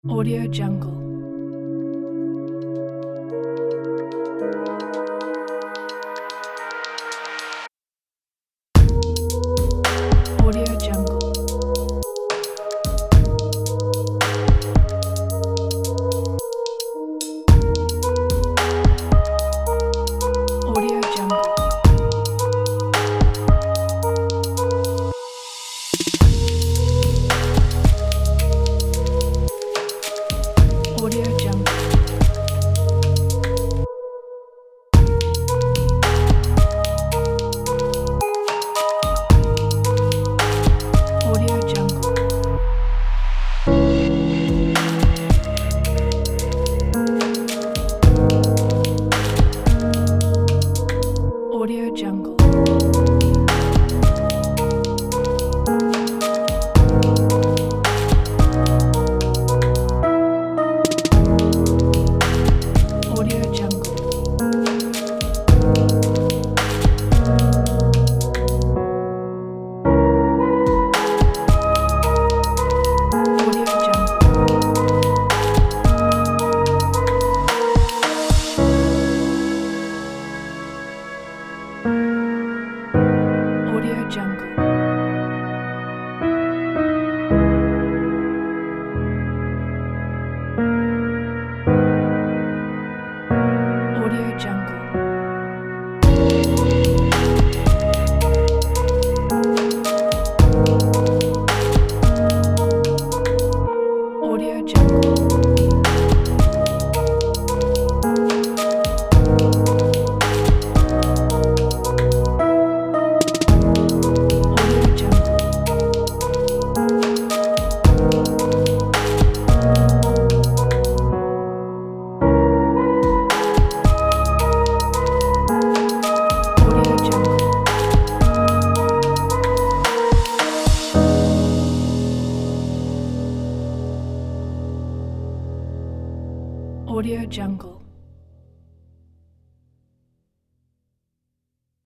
Audio Jungle. Audio Jungle. Audio Jungle. Audio Jungle. Audio Jungle. Audio Jungle. Audio Jungle. Audio Jungle. Audio Jungle. Audio Jungle. Audio Jungle. Audio Jungle. Audio Jungle. Audio Jungle.